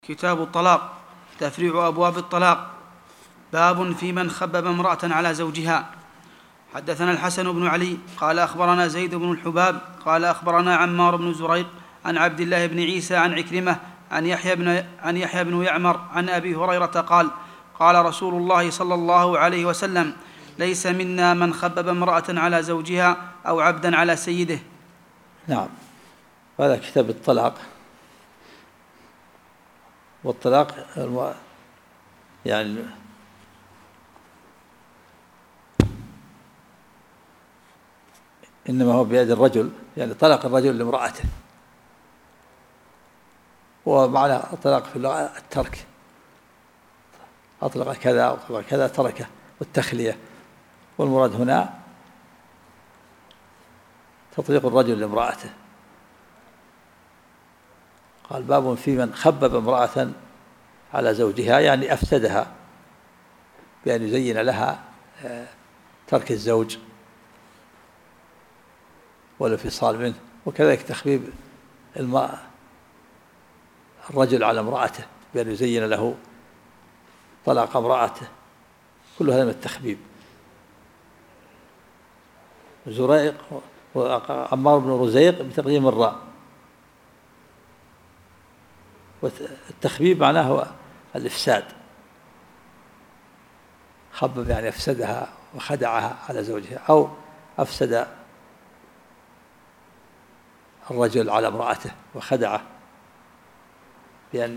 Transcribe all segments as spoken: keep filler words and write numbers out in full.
كتاب الطلاق. تفريع أبواب الطلاق. باب في من خبب امرأة على زوجها. حدثنا الحسن بن علي قال أخبرنا زيد بن الحباب قال أخبرنا عمار بن زريق عن عبد الله بن عيسى عن عكرمة عن يحيى بن, عن يحيى بن يعمر عن أبي هريرة قال قال رسول الله صلى الله عليه وسلم: ليس منا من خبب امرأة على زوجها أو عبدا على سيده. نعم. هذا كتاب الطلاق. والطلاق يعني إنما هو بيد الرجل، يعني طلق الرجل لامرأته، ومعنى الطلاق في اللغة الترك، أطلق كذا أطلق كذا تركه، والتخلية. والمراد هنا تطليق الرجل لامرأته. قال: باب في من خبب امرأة على زوجها، يعني أفسدها بأن يزين لها ترك الزوج والانفصال منه، وكذلك تخبيب الماء الرجل على امرأته بأن يزين له طلاق امرأته، كل هذا من التخبيب. زريق عمار بن رزيق بتقديم الراء، والتخبيب معناه هو الإفساد. خبب يعني أفسدها وخدعها على زوجها، أو أفسد الرجل على امرأته وخدعه بأن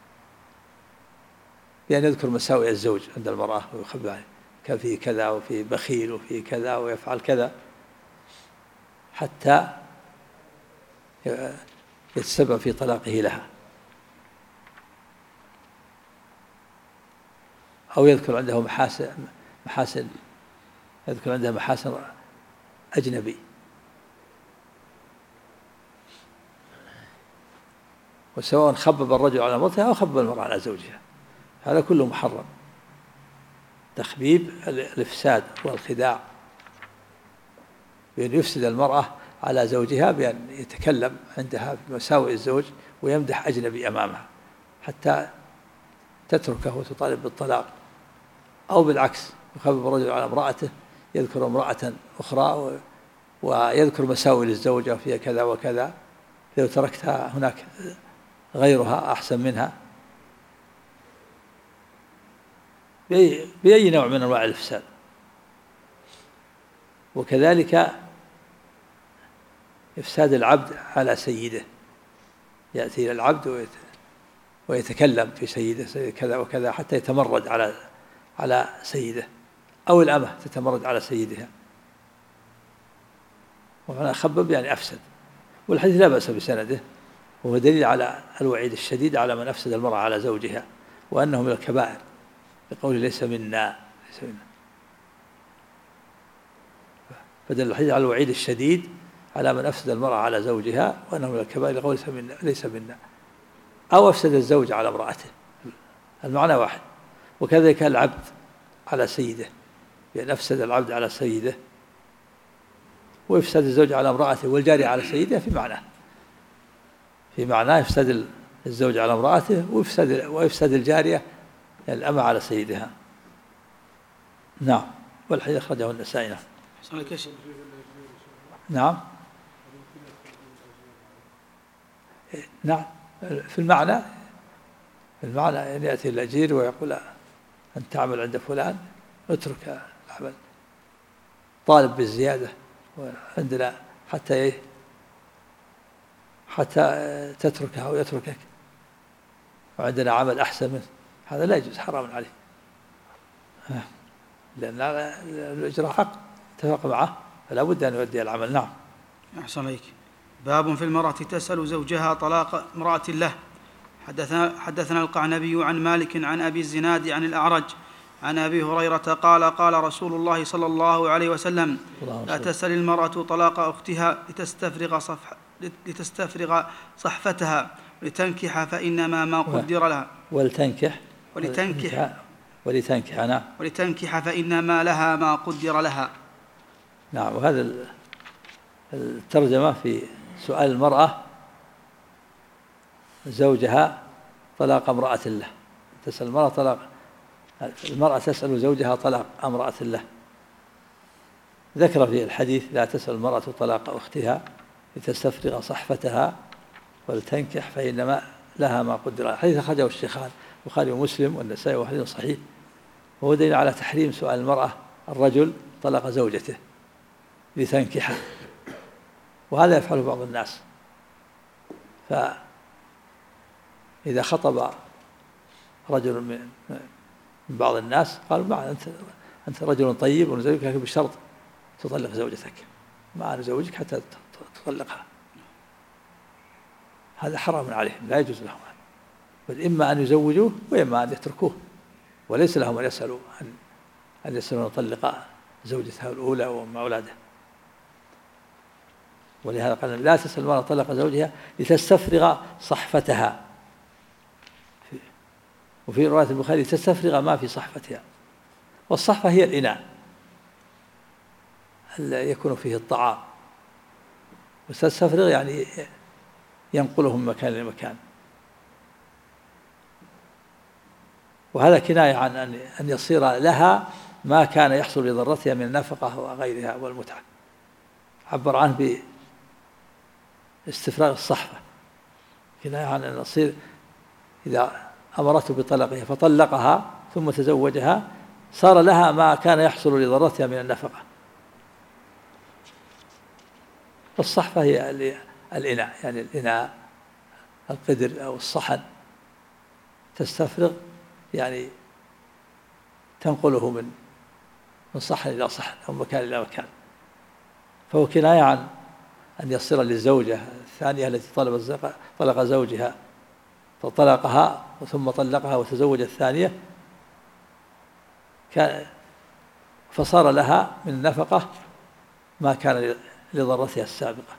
بأن يذكر مساوئ الزوج عند المرأة ويخبر عليه، كان فيه كذا وفيه بخيل وفيه كذا ويفعل كذا، حتى يتسبب في طلاقه لها، أو يذكر عنده محاسن محاسن يذكر عنده محاسن أجنبي. وسواء خبب الرجل على امرأته أو خبب المرأة على زوجها، هذا كله محرم. تخبيب الإفساد والخداع، بأن يفسد المرأة على زوجها بأن يتكلم عندها بمساوئ الزوج ويمدح أجنبي أمامها حتى تتركه وتطالب بالطلاق، أو بالعكس يخبب الرجل على امرأته، يذكر امرأة أخرى ويذكر مساوئ للزوجة فيها كذا وكذا، لو تركتها هناك غيرها أحسن منها، بأي نوع من أنواع الإفساد. وكذلك إفساد العبد على سيده، يأتي إلى العبد ويتكلم في سيده كذا وكذا حتى يتمرد على على سيده، أو الأمة تتمرد على سيدها. ومعنى خبب يعني أفسد. والحديث لا بأس بسنده، وهو دليل على الوعيد الشديد على من أفسد المرأة على زوجها، وأنه من الكبائر، بقول ليس منا ليس منا فدل الحديث على الوعيد الشديد على من أفسد المرأة على زوجها، وأنه من الكبائر، لقول ليس منا ليس منا أو أفسد الزوج على امرأته، المعنى واحد. وكذلك العبد على سيده، بأن أفسد العبد على سيده، ويفسد الزوج على امرأته والجارية على سيدها في معناه في معناه يفسد الزوج على امرأته ويفسد ويفسد الجارية الأمة على سيدها. نعم. والحديث أخرجه النسائي. نعم. نعم. في المعنى في المعنى أن يأتي الأجير ويقول: أن تعمل عند فلان اترك العمل، طالب بالزيادة، وعندنا حتى إيه حتى تتركها أو يتركك، وعندنا عمل أحسن منه. هذا لا يجوز، حرام عليه، لأن الإجراء حق اتفق معه، فلا بد أن يؤدي العمل. نعم. أحسن عليك. باب في المرأة تسأل زوجها طلاق امرأة له. حدثنا, حدثنا القعنبي عن مالك عن أبي الزناد عن الأعرج عن أبي هريرة قال قال رسول الله صلى الله عليه وسلم: لا تسأل المرأة طلاق أختها لتستفرغ صفح لتستفرغ صحفتها لتنكح، فإنما ما قدر لها ولتنكح ولتنكح ولتنكح نعم ولتنكح فإنما لها ما قدر لها. نعم. وهذا الترجمة في سؤال المرأة زوجها طلاق امرأة له، تسأل المرأة طلاق، المرأة تسأل زوجها طلاق امرأة له. ذكر في الحديث لا تسأل المرأة طلاق أختها لتستفرغ صحفتها ولتنكح فإنما لها ما قدر. حديث أخرجه الشيخان البخاري ومسلم والنسائي وحديث صحيح، وهو دليل على تحريم سؤال المرأة الرجل طلاق زوجته لتنكحه، وهذا يفعله بعض الناس. فإذا خطب رجل من بعض الناس قالوا ما أنت أنت رجل طيب ونزوجك لكن بشرط تطلق زوجتك، ما نزوجك حتى تطلقها. هذا حرام عليهم، لا يجوز لهم، بل إما أن يزوجوه وإما أن يتركوه، وليس لهم أن يسألوا أن أن يسألوا أن يطلق زوجتها الأولى وأم أولاده. ولهذا قال لا تسأل المرأة طلق زوجها لتستفرغ صحفتها، وفي رواية البخاري تستفرغ ما في صحفتها. والصحفة هي الإناء يكون فيه الطعام، وتستفرغ يعني ينقله من مكان لمكان. وهذا كناية عن أن يصير لها ما كان يحصل لضرتها من النفقة وغيرها والمتعة. عبر عنه باستفراغ الصحفة، كناية عن أن يصير إذا أمرته بطلقها فطلقها ثم تزوجها صار لها ما كان يحصل لضرتها من النفقة. الصحفة هي الإناء، يعني الإناء القدر أو الصحن، تستفرغ يعني تنقله من من صحن إلى صحن أو مكان إلى مكان. فهو كناية عن أن يصير للزوجة الثانية التي طلب طلق زوجها فطلقها ثم طلقها وتزوج الثانية فصار لها من النفقة ما كان لضرتها السابقة.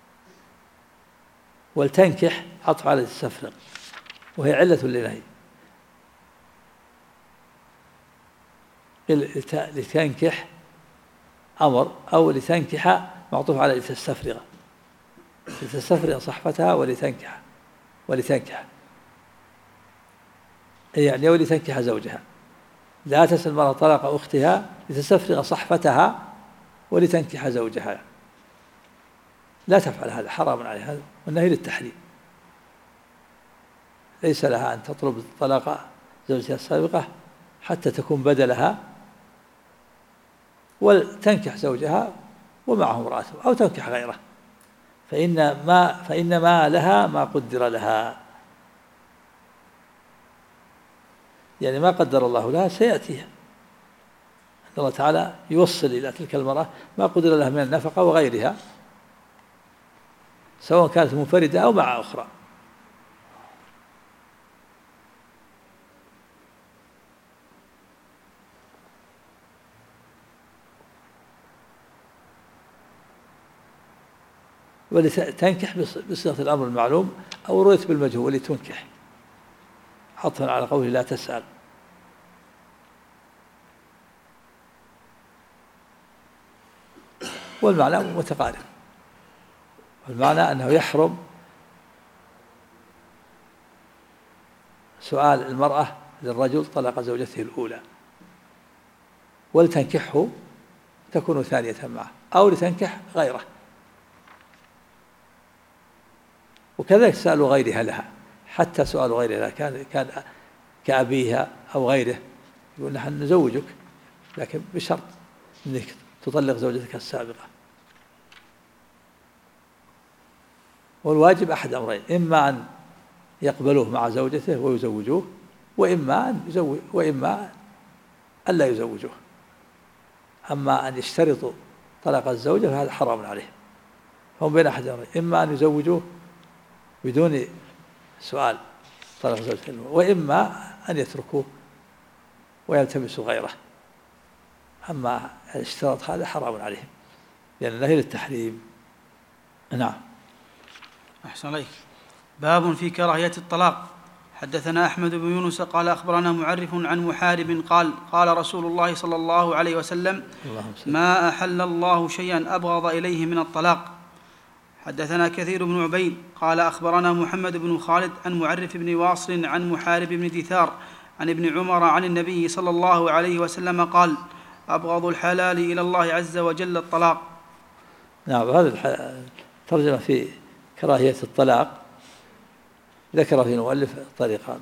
ولتنكح عطف على تستفرغ، وهي علة للنهي. لتنكح أمر، أو لتنكح معطوف على لتستفرغ، لتستفرغ صحفتها ولتنكح ولتنكح يعني ولتنكح زوجها. لا تسأل المرأة طلاق أختها لتستفرغ صحفتها ولتنكح زوجها، لا تفعل هذا، حرام عليها، والنهي للتحريم. ليس لها أن تطلب طلاق زوجها السابقة حتى تكون بدلها وتنكح زوجها ومعه امرأته، أو تنكح غيره، فإن ما فإن ما لها ما قدر لها، يعني ما قدر الله لها سيأتيها. الله تعالى يوصل إلى تلك المرأة ما قدر لها من النفقة وغيرها، سواء كانت منفردة أو مع أخرى. ولتنكح بصيغة الأمر المعلوم أو رؤية بالمجهول، ولتنكح عطفا على قوله لا تسأل. والمعنى متقارب، والمعنى أنه يحرم سؤال المرأة للرجل طلق زوجته الأولى، ولتنكحه تكون ثانية معه، أو لتنكح غيره. وكذلك سأل غيرها لها، حتى سؤال غيرها لها كان كان كأبيها أو غيره، يقول نحن نزوجك لكن بشرط أنك تطلق زوجتك السابقة. والواجب أحد أمرين، إما أن يقبلوه مع زوجته ويزوجوه، وإما أن يزوج وإما أن لا يزوجوه. أما أن يشترطوا طلاق الزوجة فهذا حرام عليهم، هم بين أحد أمرين، إما أن يزوجوه بدون سؤال طلاق زوجته، وإما أن يتركوه ويلتمسوا غيره. أما الاشتراط هذا حرام عليهم، لأن النهي للتحريم. نعم. أحسن عليك. باب في كراهية الطلاق. حدثنا أحمد بن يونس قال أخبرنا معرف عن محارب قال قال رسول الله صلى الله عليه وسلم: ما أحل الله شيئا أبغض إليه من الطلاق. حدثنا كثير بن عبيد قال أخبرنا محمد بن خالد عن معرف بن واصل عن محارب بن دثار عن ابن عمر عن النبي صلى الله عليه وسلم قال: أبغض الحلال إلى الله عز وجل الطلاق. نعم. هذا الترجمة في كراهية الطلاق ذكر في المؤلف طريقان.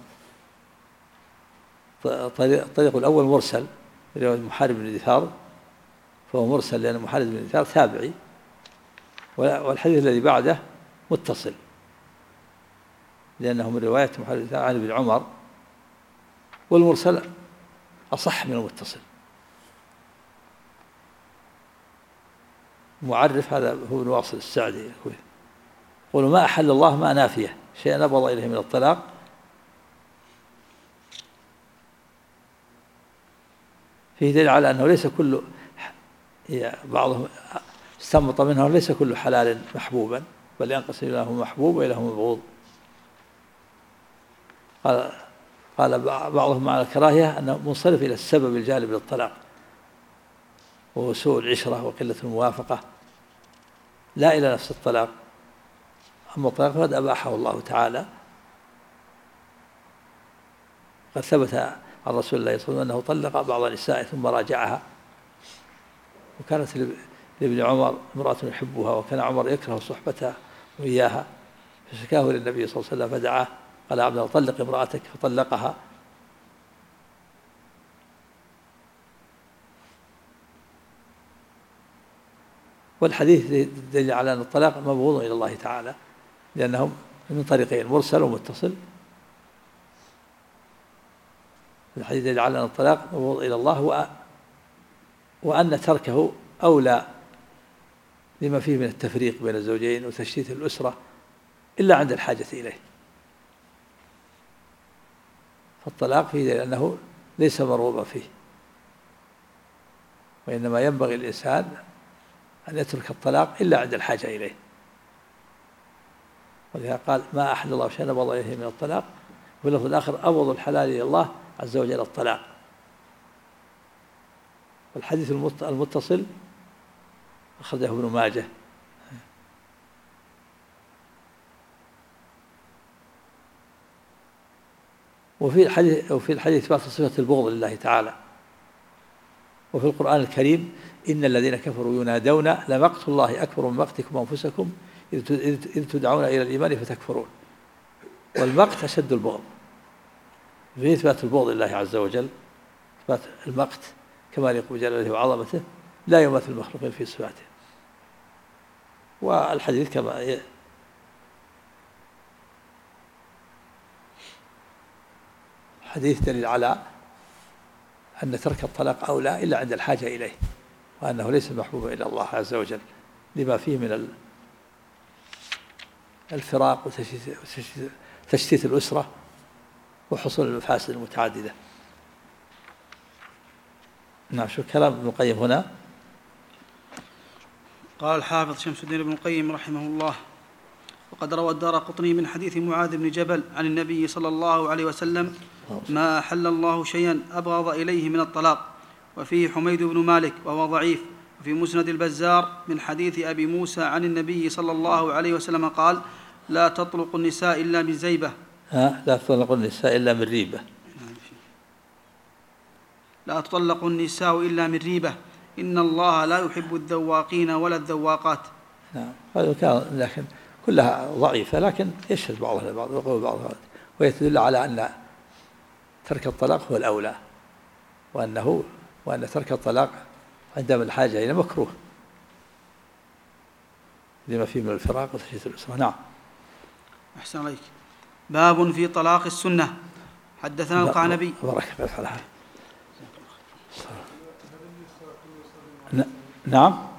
الطريق الأول مرسل رواية محارب بن دثار، فهو مرسل لأن محارب بن دثار تابعي، والحديث الذي بعده متصل لأنه من رواية محارب بن دثار عن ابن عمر، والمرسل أصح من المتصل. معرف هذا هو ابن واصل السعدي يقول: ما أحل الله ما نافيه شيئا أبغض إليه من الطلاق. فيه دليل على أنه ليس كل بعضهم استنبط منه ليس كل حلال محبوبا، بل ينقسم إلى محبوب وإلى مبغوض. قال قال بعضهم معنى الكراهية أنه منصرف إلى السبب الجالب للطلاق، وهو سوء العشرة وقلة الموافقة، لا إلى نفس الطلاق. أما الطلاق فقد أباحه الله تعالى، قد ثبت عن رسول الله صلى الله عليه وسلم أنه طلق بعض النساء ثم راجعها، وكانت لابن عمر امرأة يحبها، وكان عمر يكره صحبتها وإياها، فشكاه للنبي صلى الله عليه وسلم فدعاه قال: عبد الله طلق امرأتك، فطلقها. والحديث دليل على أن الطلاق مبغوض إلى الله تعالى، لأنهم من طريقين مرسل ومتصل. الحديث دليل على أن الطلاق مبغوض إلى الله، وأن تركه أولى لما فيه من التفريق بين الزوجين وتشتيت الأسرة إلا عند الحاجة إليه. فالطلاق فيه دليل أنه ليس مرغوبا فيه، وإنما ينبغي الإنسان أن يترك الطلاق إلا عند الحاجة إليه. ولذا قال: ما أحل الله شيئا أبغض إليه من الطلاق. وفي اللفظ الآخر: أبغض الحلال إلى الله عز وجل الطلاق. والحديث المتصل أخرجه ابن ماجه. وفي الحديث وفي الحديث إثبات صفة البغض لله تعالى. وفي القرآن الكريم: إن الذين كفروا ينادون لمقت الله أكبر من مقتكم أنفسكم إذ تدعون إلى الإيمان فتكفرون. والمقت أشد البغض. في إثبات البغض لله عز وجل، إثبات المقت كما يليق بجلاله وعظمته، لا يماثل المخلوقين في صفاته. والحديث كما حديث دليل على أن ترك الطلاق أولى إلا عند الحاجة إليه، وأنه ليس محبوبا إلى الله عز وجل لما فيه من الفراق وتشتيت الأسرة وحصول المفاسد المتعددة. نعم. شو كلام ابن القيم هنا؟ قال الحافظ شمس الدين ابن القيم رحمه الله: وقد روى الدارقطني من حديث معاذ بن جبل عن النبي صلى الله عليه وسلم: ما أحل الله شيئا أبغض إليه من الطلاق. وفيه حميد بن مالك وهو ضعيف. وفي مسند البزار من حديث أبي موسى عن النبي صلى الله عليه وسلم قال: لا تطلق النساء إلا من زيبة. ها لا تطلق النساء إلا من ريبة. لا تطلق النساء إلا من ريبة، إن الله لا يحب الذواقين ولا الذواقات. نعم. هذا كان، لكن كلها ضعيفة، لكن يشهد بعضها لبعض ويقول بعضها، ويتدل على أن ترك الطلاق هو الأولى، وأنه وأن ترك الطلاق عندما الحاجة إلى مكروه لما فيه من الفراق وتشتيت الأسرة. نعم. أحسن عليك. باب في طلاق السنة. حدثنا القعنبي. بارك الله فيك. نعم.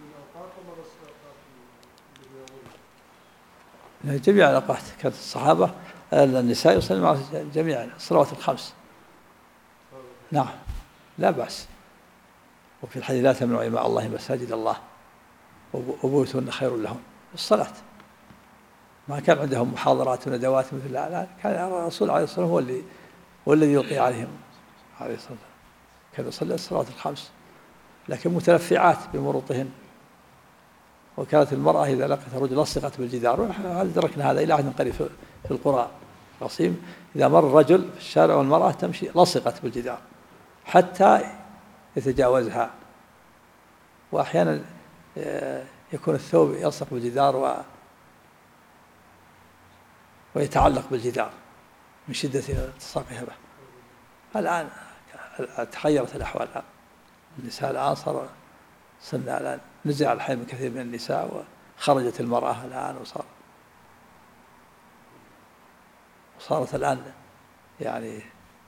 جميع الأوقات كانت الصحابة النساء يصلين مع جميع الصلوات الخمس. نعم لا بأس. وفي الحديث: لا تمنعوا إماء الله مساجد الله وبيوتهن خير لهم. الصلاة ما كان عندهم محاضرات وندوات مثل لا، كان الرسول عليه الصلاة والسلام هو اللي هو الذي يلقي عليهم عليه الصلاة والسلام. كان يصلي الصلوات الخمس، لكن متلفعات بمروطهن وكانت المرأة إذا لقت الرجل لصقت بالجدار، هل دركنا هذا إلى عهد قريب في القرى القصيم، إذا مر الرجل في الشارع والمرأة تمشي لصقت بالجدار حتى يتجاوزها. وأحيانا يكون الثوب يلصق بالجدار و ويتعلق بالجدار من شدة التصاقها به. الآن تغيرت الأحوال، النساء الآن صار صرنا الآن نزع الحيض من كثير من النساء، وخرجت المرأة الآن وصار وصارت الآن يعني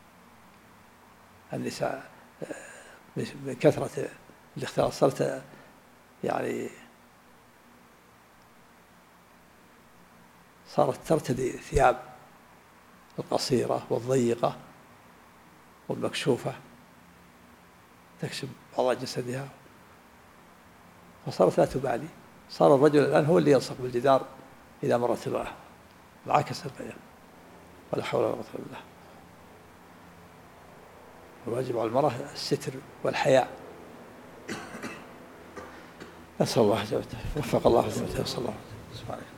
النساء بكثرة الاختلاط صارت يعني صارت ترتدي ثياب القصيرة والضيقة والمكشوفة تكشف بعض جسدها، فصارت لا تبالي. صار الرجل الآن هو اللي يلصق بالجدار إذا مرت المرأة، العكس البيان. ولا حول ولا قوة إلا بالله. الواجب على المرأة الستر والحياء. نسأل الله جل وعلا وفق الله جل وعلا. صلى الله عليه وسلم.